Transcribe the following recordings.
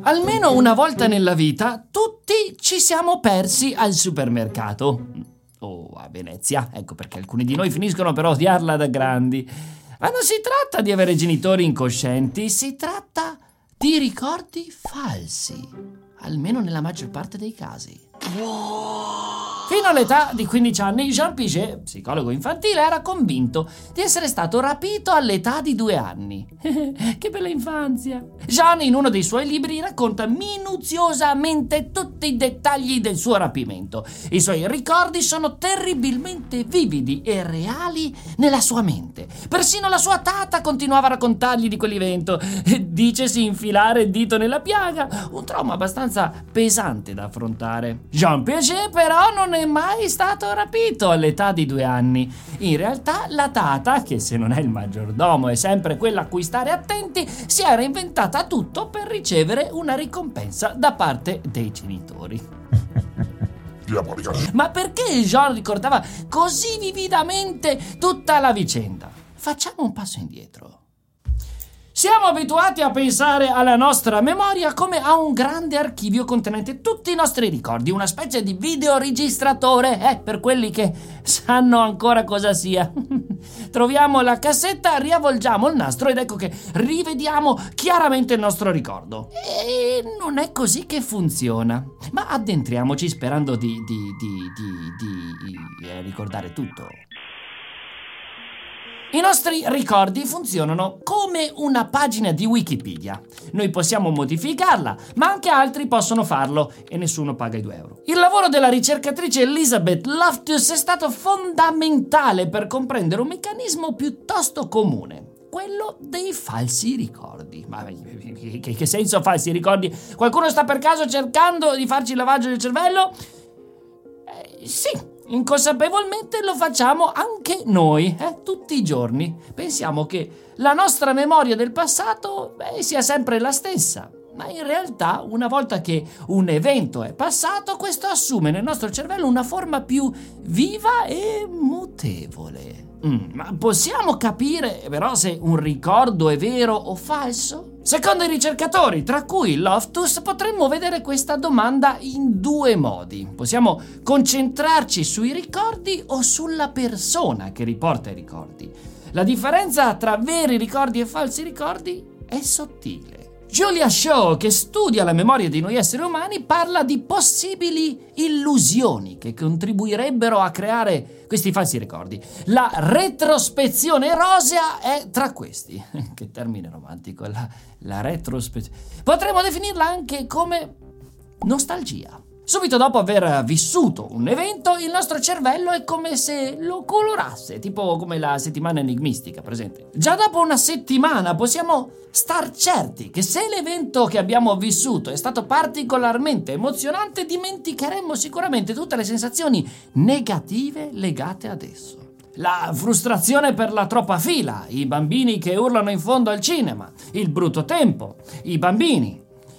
Almeno una volta nella vita tutti ci siamo persi al supermercato. O a Venezia, ecco perché alcuni di noi finiscono per odiarla da grandi. Ma non si tratta di avere genitori incoscienti, si tratta di ricordi falsi, almeno nella maggior parte dei casi. Fino all'età di 15 anni, Jean Piaget, psicologo infantile, era convinto di essere stato rapito all'età di 2 anni. Che bella infanzia! Jean, in uno dei suoi libri, racconta minuziosamente tutti i dettagli del suo rapimento. I suoi ricordi sono terribilmente vividi e reali nella sua mente. Persino la sua tata continuava a raccontargli di quell'evento. Dicesi infilare il dito nella piaga, un trauma abbastanza pesante da affrontare. Jean Piaget però non è mai stato rapito all'età di 2 anni. In realtà la tata, che se non è il maggiordomo è sempre quella a cui stare attenti, si era inventata tutto per ricevere una ricompensa da parte dei genitori. Ma perché Jean ricordava così vividamente tutta la vicenda? Facciamo un passo indietro. Siamo abituati a pensare alla nostra memoria come a un grande archivio contenente tutti i nostri ricordi, una specie di videoregistratore, per quelli che sanno ancora cosa sia. Troviamo la cassetta, riavvolgiamo il nastro ed ecco che rivediamo chiaramente il nostro ricordo. E non è così che funziona. Ma addentriamoci sperando di ricordare tutto. I nostri ricordi funzionano come una pagina di Wikipedia. Noi possiamo modificarla, ma anche altri possono farlo e nessuno paga i 2 euro. Il lavoro della ricercatrice Elizabeth Loftus è stato fondamentale per comprendere un meccanismo piuttosto comune. Quello dei falsi ricordi. Ma che senso falsi ricordi? Qualcuno sta per caso cercando di farci il lavaggio del cervello? Sì. Inconsapevolmente lo facciamo anche noi, tutti i giorni. Pensiamo che la nostra memoria del passato sia sempre la stessa, ma in realtà una volta che un evento è passato, questo assume nel nostro cervello una forma più viva e mutevole. Ma possiamo capire però se un ricordo è vero o falso? Secondo i ricercatori, tra cui Loftus, potremmo vedere questa domanda in 2 modi. Possiamo concentrarci sui ricordi o sulla persona che riporta i ricordi. La differenza tra veri ricordi e falsi ricordi è sottile. Julia Shaw, che studia la memoria di noi esseri umani, parla di possibili illusioni che contribuirebbero a creare questi falsi ricordi. La retrospezione rosea è tra questi. Che termine romantico, la retrospezione. Potremmo definirla anche come nostalgia. Subito dopo aver vissuto un evento, il nostro cervello è come se lo colorasse, tipo come la settimana enigmistica, presente? Già dopo una settimana possiamo star certi che se l'evento che abbiamo vissuto è stato particolarmente emozionante, dimenticheremmo sicuramente tutte le sensazioni negative legate ad esso. La frustrazione per la troppa fila, i bambini che urlano in fondo al cinema, il brutto tempo, i bambini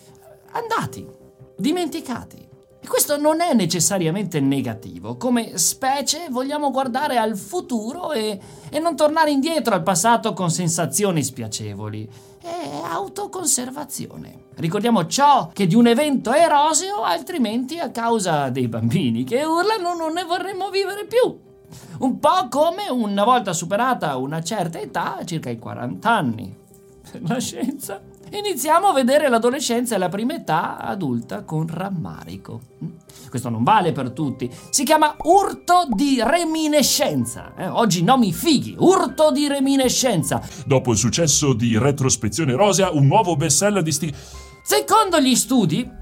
andati, dimenticati. E questo non è necessariamente negativo. Come specie vogliamo guardare al futuro e non tornare indietro al passato con sensazioni spiacevoli. È autoconservazione. Ricordiamo ciò che di un evento è roseo, altrimenti a causa dei bambini che urlano non ne vorremmo vivere più. Un po' come una volta superata una certa età, circa i 40 anni. La scienza. Iniziamo a vedere l'adolescenza e la prima età adulta con rammarico. Questo non vale per tutti. Si chiama urto di reminiscenza. Oggi nomi fighi. Urto di reminiscenza. Dopo il successo di Retrospezione Rosea, un nuovo bestseller di Secondo gli studi,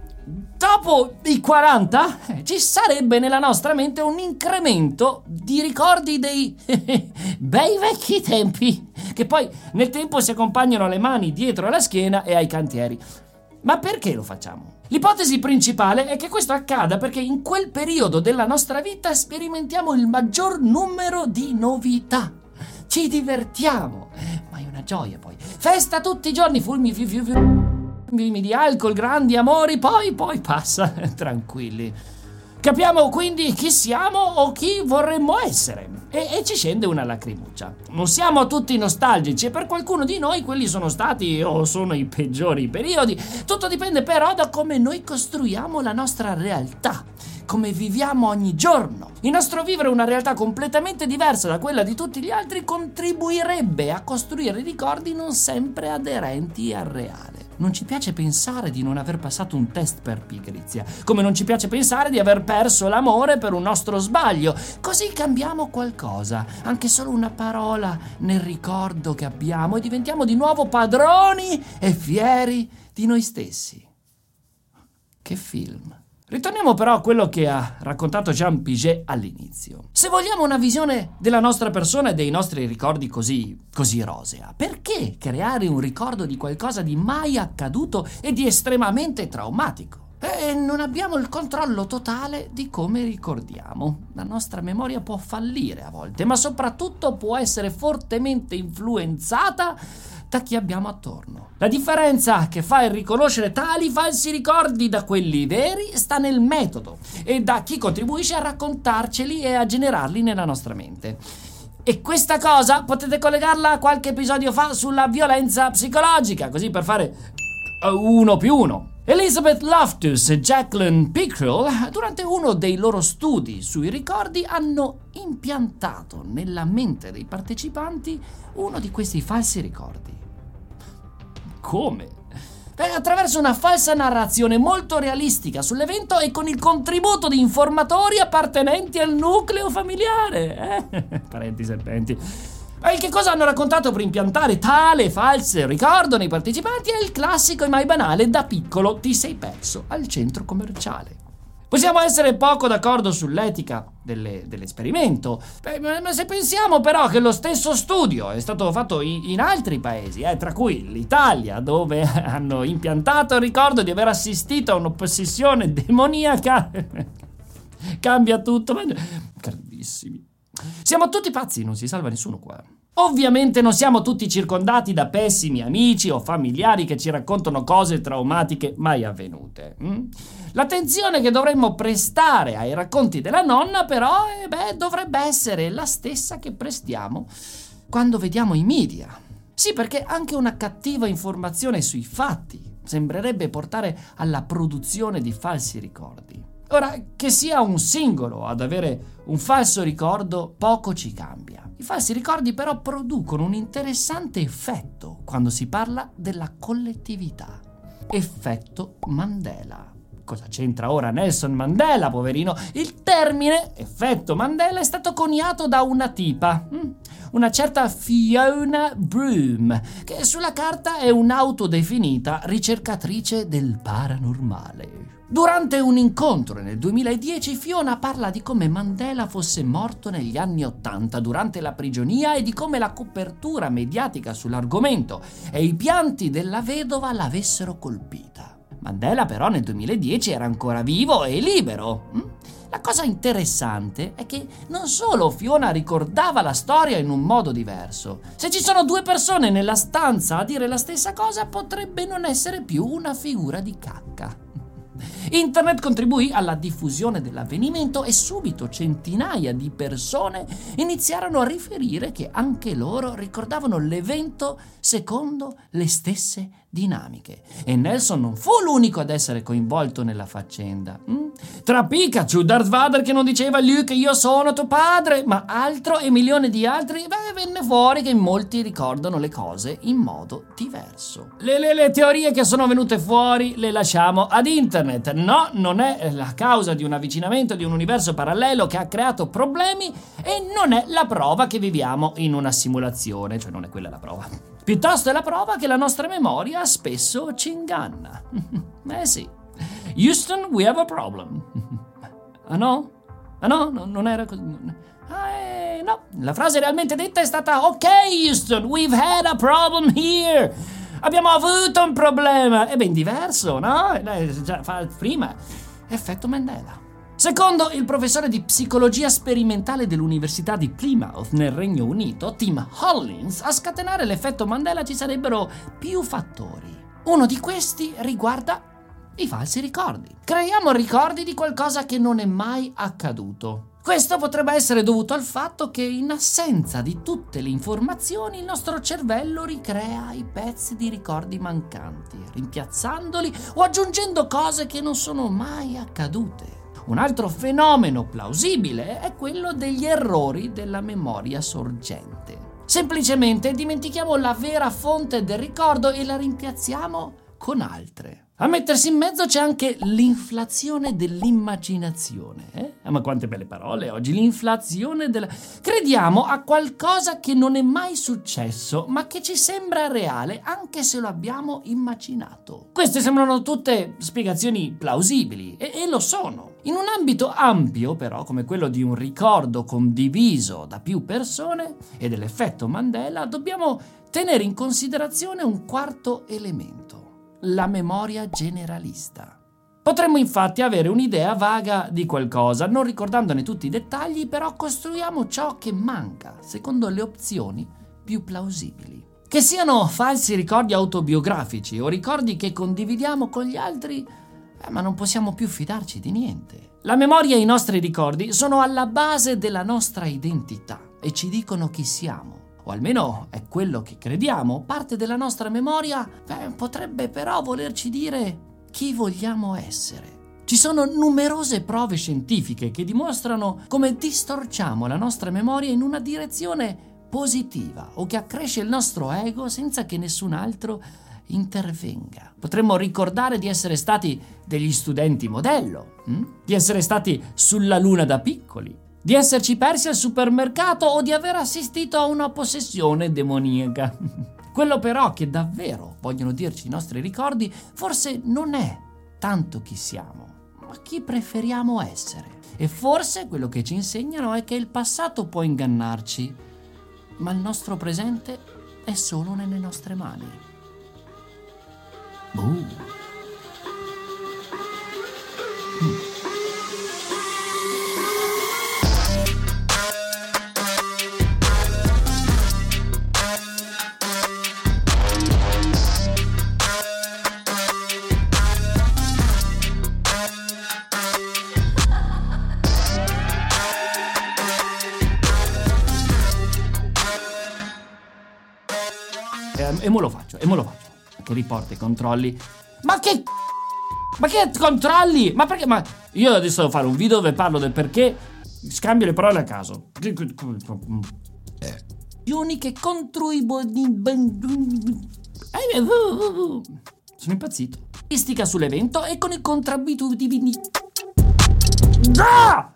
dopo i 40 ci sarebbe nella nostra mente un incremento di ricordi dei bei vecchi tempi, che poi nel tempo si accompagnano alle mani dietro alla schiena e ai cantieri. Ma perché lo facciamo? L'ipotesi principale è che questo accada perché in quel periodo della nostra vita sperimentiamo il maggior numero di novità. Ci divertiamo, ma è una gioia poi. Festa tutti i giorni, fulmini di alcol, grandi amori, poi passa, tranquilli. Capiamo quindi chi siamo o chi vorremmo essere e ci scende una lacrimuccia. Non siamo tutti nostalgici e per qualcuno di noi quelli sono stati o sono i peggiori periodi. Tutto dipende però da come noi costruiamo la nostra realtà, come viviamo ogni giorno. Il nostro vivere una realtà completamente diversa da quella di tutti gli altri contribuirebbe a costruire ricordi non sempre aderenti al reale. Non ci piace pensare di non aver passato un test per pigrizia, come non ci piace pensare di aver perso l'amore per un nostro sbaglio. Così cambiamo qualcosa, anche solo una parola nel ricordo che abbiamo e diventiamo di nuovo padroni e fieri di noi stessi. Che film! Ritorniamo però a quello che ha raccontato Jean Piaget all'inizio. Se vogliamo una visione della nostra persona e dei nostri ricordi così rosea, perché creare un ricordo di qualcosa di mai accaduto e di estremamente traumatico? E non abbiamo il controllo totale di come ricordiamo. La nostra memoria può fallire a volte, ma soprattutto può essere fortemente influenzata da chi abbiamo attorno. La differenza che fa il riconoscere tali falsi ricordi da quelli veri sta nel metodo e da chi contribuisce a raccontarceli e a generarli nella nostra mente. E questa cosa potete collegarla a qualche episodio fa sulla violenza psicologica, così per fare 1+1. Elizabeth Loftus e Jacqueline Pickrell, durante uno dei loro studi sui ricordi, hanno impiantato nella mente dei partecipanti uno di questi falsi ricordi. Come? Attraverso una falsa narrazione molto realistica sull'evento e con il contributo di informatori appartenenti al nucleo familiare. Parenti serpenti. E che cosa hanno raccontato per impiantare tale falso ricordo nei partecipanti è il classico e mai banale "da piccolo ti sei perso al centro commerciale". Possiamo essere poco d'accordo sull'etica dell'esperimento, ma se pensiamo però che lo stesso studio è stato fatto in altri paesi, tra cui l'Italia, dove hanno impiantato il ricordo di aver assistito a un'ossessione demoniaca, cambia tutto, ma grandissimi. Siamo tutti pazzi, non si salva nessuno qua. Ovviamente non siamo tutti circondati da pessimi amici o familiari che ci raccontano cose traumatiche mai avvenute. L'attenzione che dovremmo prestare ai racconti della nonna però dovrebbe essere la stessa che prestiamo quando vediamo i media. Sì, perché anche una cattiva informazione sui fatti sembrerebbe portare alla produzione di falsi ricordi. Ora, che sia un singolo ad avere un falso ricordo, poco ci cambia. I falsi ricordi però producono un interessante effetto quando si parla della collettività. Effetto Mandela. Cosa c'entra ora Nelson Mandela, poverino? Il termine effetto Mandela è stato coniato da una tipa, una certa Fiona Broome, che sulla carta è un'autodefinita ricercatrice del paranormale. Durante un incontro nel 2010 Fiona parla di come Mandela fosse morto negli anni '80 durante la prigionia e di come la copertura mediatica sull'argomento e i pianti della vedova l'avessero colpita. Mandela però nel 2010 era ancora vivo e libero. La cosa interessante è che non solo Fiona ricordava la storia in un modo diverso. Se ci sono due persone nella stanza a dire la stessa cosa, potrebbe non essere più una figura di cacca. Internet contribuì alla diffusione dell'avvenimento e subito centinaia di persone iniziarono a riferire che anche loro ricordavano l'evento secondo le stesse dinamiche. E Nelson non fu l'unico ad essere coinvolto nella faccenda. Tra Pikachu, Darth Vader che non diceva a Luke io sono tuo padre, ma altro e milioni di altri, venne fuori che molti ricordano le cose in modo diverso. Le teorie che sono venute fuori le lasciamo ad internet. No, non è la causa di un avvicinamento di un universo parallelo che ha creato problemi e non è la prova che viviamo in una simulazione, cioè non è quella la prova. Piuttosto è la prova che la nostra memoria spesso ci inganna. Sì. Houston, we have a problem. Ah no? Ah no? Non era così. No. La frase realmente detta è stata ok Houston, we've had a problem here. Abbiamo avuto un problema. È ben diverso, no? Già prima. Effetto Mandela. Secondo il professore di psicologia sperimentale dell'Università di Plymouth nel Regno Unito, Tim Hollins, a scatenare l'effetto Mandela ci sarebbero più fattori. Uno di questi riguarda I falsi ricordi. Creiamo ricordi di qualcosa che non è mai accaduto. Questo potrebbe essere dovuto al fatto che in assenza di tutte le informazioni il nostro cervello ricrea i pezzi di ricordi mancanti, rimpiazzandoli o aggiungendo cose che non sono mai accadute. Un altro fenomeno plausibile è quello degli errori della memoria sorgente. Semplicemente dimentichiamo la vera fonte del ricordo e la rimpiazziamo con altre. A mettersi in mezzo c'è anche l'inflazione dell'immaginazione. Ma quante belle parole oggi, l'inflazione della... Crediamo a qualcosa che non è mai successo, ma che ci sembra reale anche se lo abbiamo immaginato. Queste sembrano tutte spiegazioni plausibili, e lo sono. In un ambito ampio, però, come quello di un ricordo condiviso da più persone e dell'effetto Mandela, dobbiamo tenere in considerazione un quarto elemento. La memoria generalista. Potremmo infatti avere un'idea vaga di qualcosa, non ricordandone tutti i dettagli, però costruiamo ciò che manca, secondo le opzioni più plausibili. Che siano falsi ricordi autobiografici o ricordi che condividiamo con gli altri, ma non possiamo più fidarci di niente. La memoria e i nostri ricordi sono alla base della nostra identità e ci dicono chi siamo. O almeno è quello che crediamo. Parte della nostra memoria potrebbe però volerci dire chi vogliamo essere. Ci sono numerose prove scientifiche che dimostrano come distorciamo la nostra memoria in una direzione positiva o che accresce il nostro ego senza che nessun altro intervenga. Potremmo ricordare di essere stati degli studenti modello, di essere stati sulla luna da piccoli, di esserci persi al supermercato o di aver assistito a una possessione demoniaca. Quello però che davvero vogliono dirci i nostri ricordi forse non è tanto chi siamo, ma chi preferiamo essere. E forse quello che ci insegnano è che il passato può ingannarci, ma il nostro presente è solo nelle nostre mani. E mo lo faccio. Che riporta i controlli. Ma che controlli? Ma perché? Ma io adesso devo fare un video dove parlo del perché scambio le parole a caso. Che contribuiscono. Sono impazzito. Statistica sull'evento e con i contributi.